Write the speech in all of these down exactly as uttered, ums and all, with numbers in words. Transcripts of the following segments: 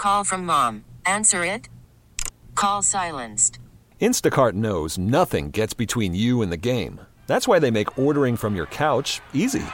Call from mom. Answer it. Call silenced. Instacart knows nothing gets between you and the game. That's why they make ordering from your couch easy.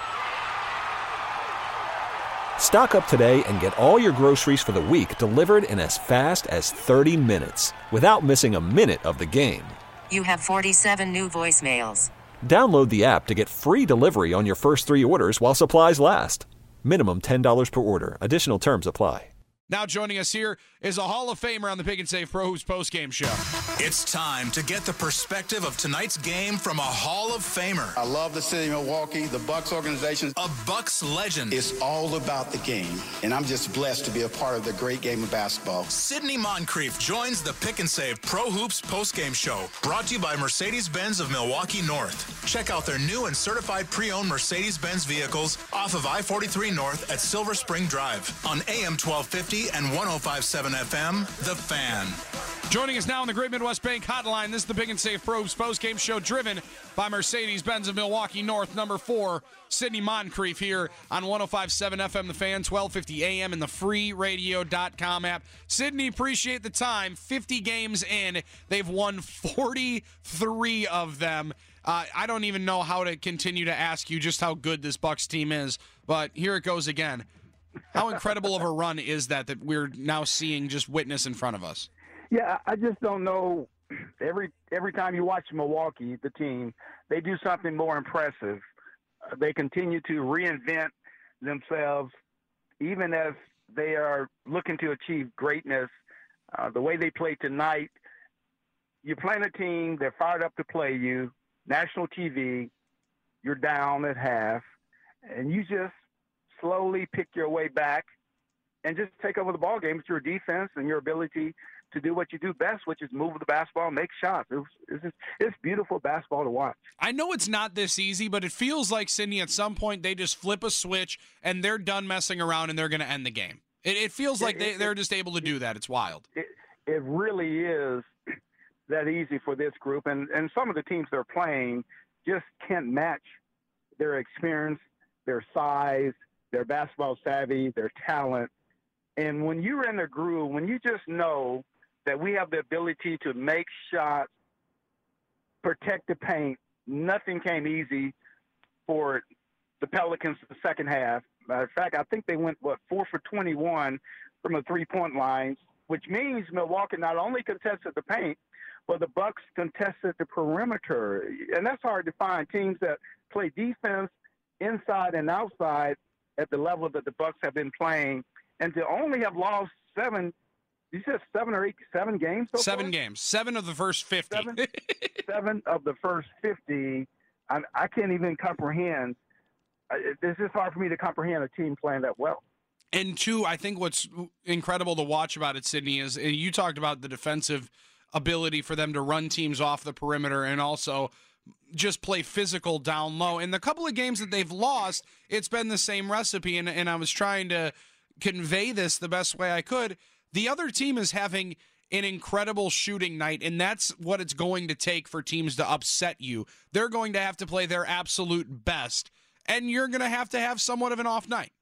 Stock up today and get all your groceries for the week delivered in as fast as thirty minutes without missing a minute of the game. You have forty-seven new voicemails. Download the app to get free delivery on your first three orders while supplies last. Minimum ten dollars per order. Additional terms apply. Now joining us here is a Hall of Famer on the Pick and Save Pro Hoops postgame show. It's time to get the perspective of tonight's game from a Hall of Famer. I love the city of Milwaukee, the Bucks organization. A Bucks legend. It's all about the game, and I'm just blessed to be a part of the great game of basketball. Sidney Moncrief joins the Pick and Save Pro Hoops postgame show, brought to you by Mercedes-Benz of Milwaukee North. Check out their new and certified pre-owned Mercedes-Benz vehicles off of I forty-three North at Silver Spring Drive on A M twelve fifty and one oh five point seven F M, The Fan. Joining us now on the Great Midwest Bank Hotline, this is the Pick and Save Pro Hoops postgame show driven by Mercedes-Benz of Milwaukee North, number four, Sidney Moncrief here on one oh five point seven F M, The Fan, twelve fifty A M, and the free radio dot com app. Sidney, appreciate the time. fifty games in, they've won forty-three of them. Uh, I don't even know how to continue to ask you just how good this Bucks team is, but here it goes again. How incredible of a run is that that we're now seeing just witness in front of us? Yeah, I just don't know. Every every time you watch Milwaukee, the team, they do something more impressive. Uh, they continue to reinvent themselves, even as they are looking to achieve greatness. Uh, the way they play tonight, you're playing a team, they're fired up to play you, national T V, you're down at half, and you just slowly pick your way back and just take over the ball game with your defense and your ability to do what you do best, which is move the basketball, make shots. It's, it's, just, it's beautiful basketball to watch. I know it's not this easy, but it feels like, Sidney, at some point they just flip a switch and they're done messing around and they're going to end the game. It, it feels like they, they're just able to do that. It's wild. It, it really is that easy for this group, and, and some of the teams they're playing just can't match their experience, their size, their basketball savvy, their talent. And when you're in the groove, when you just know that we have the ability to make shots, protect the paint, nothing came easy for the Pelicans the second half. Matter of fact, I think they went, what, four for twenty-one from the three-point line, which means Milwaukee not only contested the paint, but the Bucks contested the perimeter. And that's hard to find, teams that play defense inside and outside at the level that the Bucks have been playing, and to only have lost seven, you said seven or eight, seven games so Seven far? games. Seven of the first fifty. Seven, seven of the first fifty. I, I can't even comprehend. It's just hard for me to comprehend a team playing that well. And two, I think what's incredible to watch about it, Sidney, is you talked about the defensive ability for them to run teams off the perimeter and also just play physical down low. In the couple of games that they've lost, it's been the same recipe, and, and I was trying to convey this the best way I could. The other team is having an incredible shooting night, and that's what it's going to take for teams to upset you. They're going to have to play their absolute best, and you're going to have to have somewhat of an off night.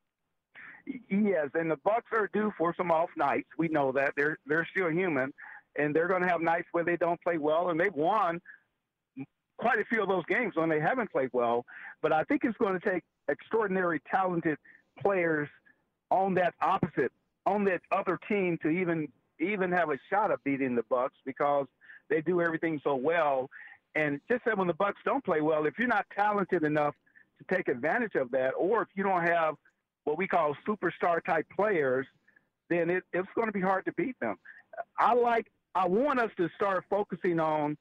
Yes, and the Bucks are due for some off nights. We know that. They're, they're still human, and they're going to have nights where they don't play well, and they've won quite a few of those games when they haven't played well. But I think it's going to take extraordinary talented players on that opposite, on that other team to even even have a shot at beating the Bucks, because they do everything so well. And just that when the Bucks don't play well, if you're not talented enough to take advantage of that, or if you don't have what we call superstar type players, then it, it's going to be hard to beat them. I like, I want us to start focusing on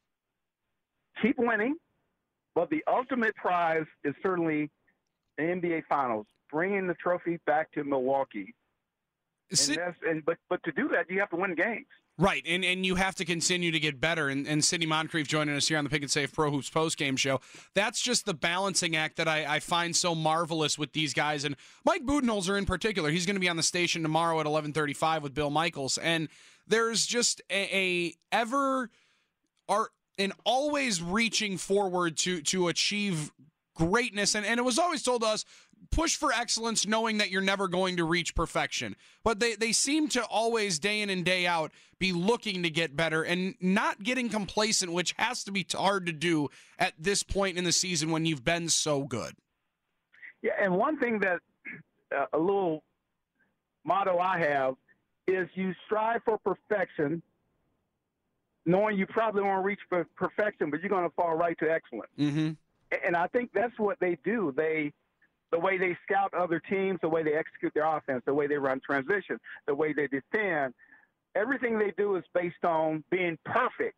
keep winning, but the ultimate prize is certainly the N B A Finals, bringing the trophy back to Milwaukee. And that's, and, but, but to do that, you have to win games. Right, and and you have to continue to get better. And, and Sidney Moncrief joining us here on the Pick and Save Pro Hoops postgame show. That's just the balancing act that I, I find so marvelous with these guys. And Mike Budenholzer in particular, he's going to be on the station tomorrow at eleven thirty-five with Bill Michaels. And there's just a, a ever are an always reaching forward to to achieve greatness. And, and it was always told to us, push for excellence knowing that you're never going to reach perfection. But they, they seem to always, day in and day out, be looking to get better and not getting complacent, which has to be hard to do at this point in the season when you've been so good. Yeah, and one thing that uh, a little motto I have is you strive for perfection, knowing you probably won't reach for perfection, but you're going to fall right to excellence. Mm-hmm. And I think that's what they do. They The way they scout other teams, the way they execute their offense, the way they run transition, the way they defend, everything they do is based on being perfect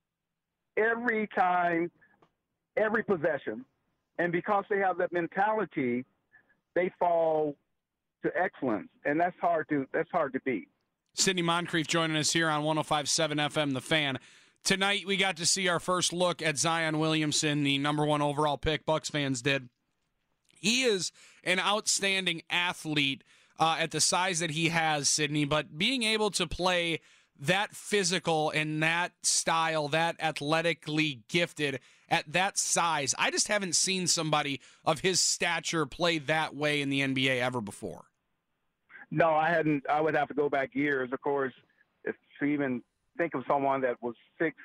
every time, every possession. And because they have that mentality, they fall to excellence, and that's hard to that's hard to beat. Sidney Moncrief joining us here on one oh five point seven F M, The Fan. Tonight we got to see our first look at Zion Williamson, the number one overall pick. Bucs fans did. He is an outstanding athlete uh, at the size that he has, Sidney, but being able to play that physical and that style, that athletically gifted at that size, I just haven't seen somebody of his stature play that way in the N B A ever before. No, I hadn't. I would have to go back years, of course, if to even think of someone that was six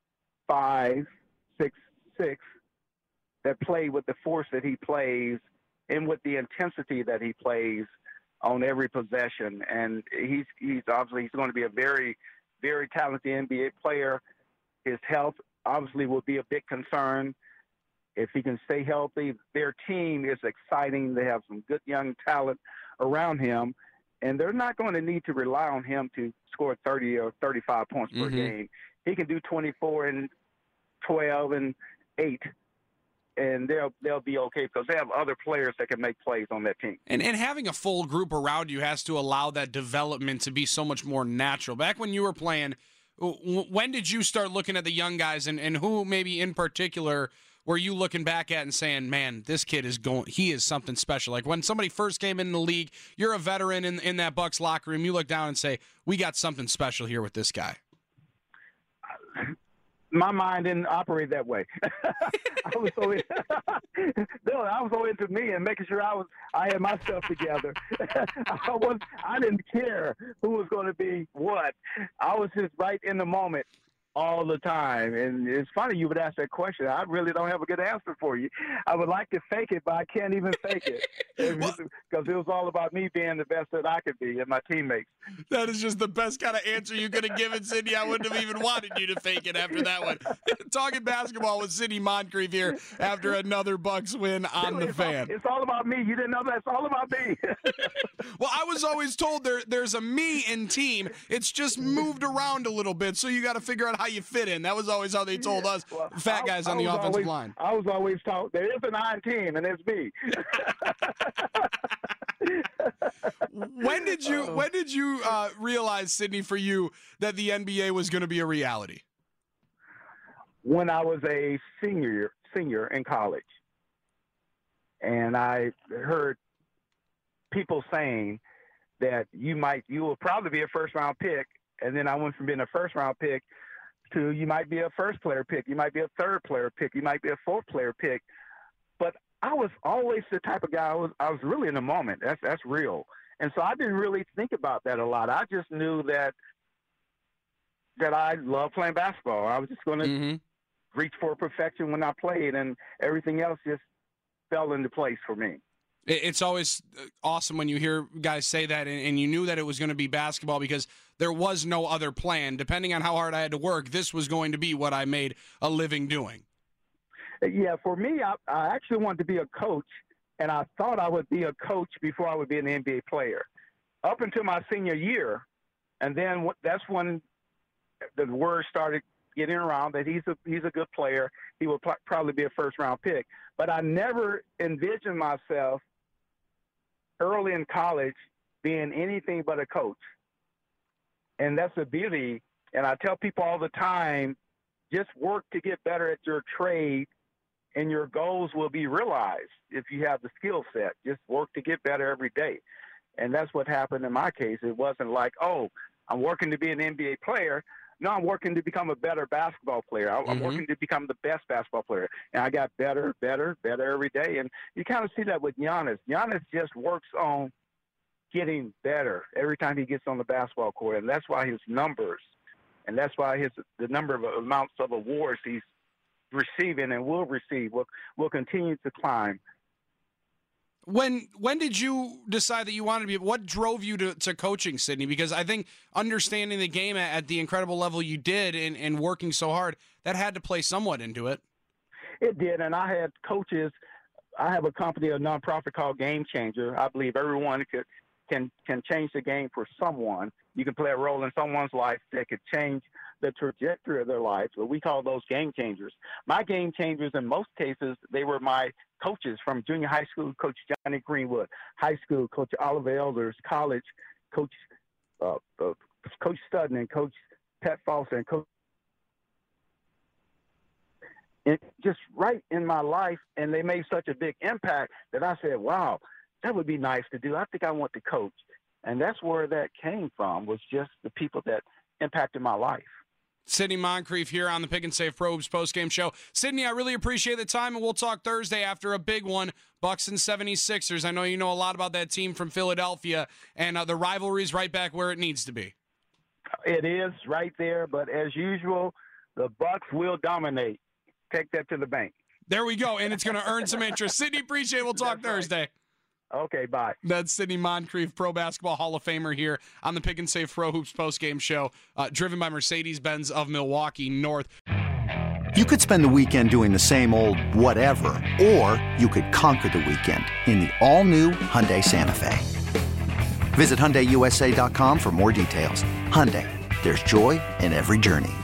five, six six, that played with the force that he plays and with the intensity that he plays on every possession. And he's he's obviously he's going to be a very, very talented N B A player. His health obviously will be a big concern. If he can stay healthy, their team is exciting. They have some good young talent around him, and they're not going to need to rely on him to score thirty or thirty-five points per mm-hmm. game. He can do twenty-four and twelve and eight, and they'll they'll be okay because they have other players that can make plays on that team. And and having a full group around you has to allow that development to be so much more natural. Back when you were playing, when did you start looking at the young guys, and, and who maybe in particular were you looking back at and saying, man, this kid is going, he is something special? Like when somebody first came in the league, you're a veteran in, in that Bucs locker room, you look down and say, we got something special here with this guy. My mind didn't operate that way. I was so in, no, I was so into me and making sure I was I had my stuff together. I was I didn't care who was going to be what. I was just right in the moment all the time. And it's funny you would ask that question. I really don't have a good answer for you. I would like to fake it, but I can't even fake it because it was all about me being the best that I could be and my teammates. That is just the best kind of answer you could have given, Sidney. I wouldn't have even wanted you to fake it after that one. Talking basketball with Sidney Moncrief here after another Bucs win on the it's Fan. All, it's all about me. You didn't know that. It's all about me. Well, I was always told there there's a me in team. It's just moved around a little bit, so you got to figure out how you fit in. That was always how they told us, well, fat guys I, on the offensive always, line. I was always taught there is an I team, and it's me. When did you when did you uh, realize, Sidney, for you, that the N B A was going to be a reality? When I was a senior senior in college, and I heard people saying that you might you will probably be a first round pick, and then I went from being a first round pick to you might be a first player pick, you might be a third player pick, you might be a fourth player pick. But I was always the type of guy I was I was really in the moment. That's that's real. And so I didn't really think about that a lot. I just knew that that I loved playing basketball. I was just going to mm-hmm. reach for perfection when I played, and everything else just fell into place for me. It's always awesome when you hear guys say that, and you knew that it was going to be basketball because there was no other plan. Depending on how hard I had to work, this was going to be what I made a living doing. Yeah, for me, I, I actually wanted to be a coach, and I thought I would be a coach before I would be an N B A player. Up until my senior year, and then that's when the word started getting around that he's a he's a good player. He will pl- probably be a first-round pick. But I never envisioned myself early in college being anything but a coach. And that's the beauty. And I tell people all the time, just work to get better at your trade, and your goals will be realized if you have the skill set. Just work to get better every day. And that's what happened in my case. It wasn't like, oh, I'm working to be an N B A player. No, I'm working to become a better basketball player. I'm Mm-hmm. working to become the best basketball player. And I got better, better, better every day. And you kind of see that with Giannis. Giannis just works on getting better every time he gets on the basketball court. And that's why his numbers, and that's why his the number of amounts of awards he's receiving and will receive will, will continue to climb. When when did you decide that you wanted to be? What drove you to, to coaching, Sidney? Because I think understanding the game at, at the incredible level you did and, and working so hard, that had to play somewhat into it. It did, and I had coaches. I have a company, a nonprofit called Game Changer. I believe everyone could, can can change the game for someone. You can play a role in someone's life that could change the trajectory of their lives. But we call those game changers. My game changers, in most cases, they were my coaches from junior high school, Coach Johnny Greenwood, high school, Coach Oliver Elders, college, Coach uh, uh, Coach Studden, and Coach Pat Foster, and Coach. And just right in my life, and they made such a big impact that I said, wow, that would be nice to do. I think I want to coach. And that's where that came from, was just the people that impacted my life. Sidney Moncrief here on the Pick and Save Pro Hoops postgame show. Sidney, I really appreciate the time, and we'll talk Thursday after a big one, Bucks and seventy-sixers. I know you know a lot about that team from Philadelphia, and uh, the rivalry's right back where it needs to be. It is right there, but as usual, the Bucks will dominate. Take that to the bank. There we go, and it's going to earn some interest. Sidney, appreciate it. We'll talk That's Thursday. Right. Okay, bye. That's Sidney Moncrief, Pro Basketball Hall of Famer here on the Pick and Save Pro Hoops postgame show, uh, driven by Mercedes-Benz of Milwaukee North. You could spend the weekend doing the same old whatever, or you could conquer the weekend in the all-new Hyundai Santa Fe. Visit Hyundai U S A dot com for more details. Hyundai, there's joy in every journey.